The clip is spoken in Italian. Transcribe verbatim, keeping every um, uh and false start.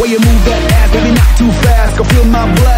way you move that ass, baby, not too fast. Go feel my blood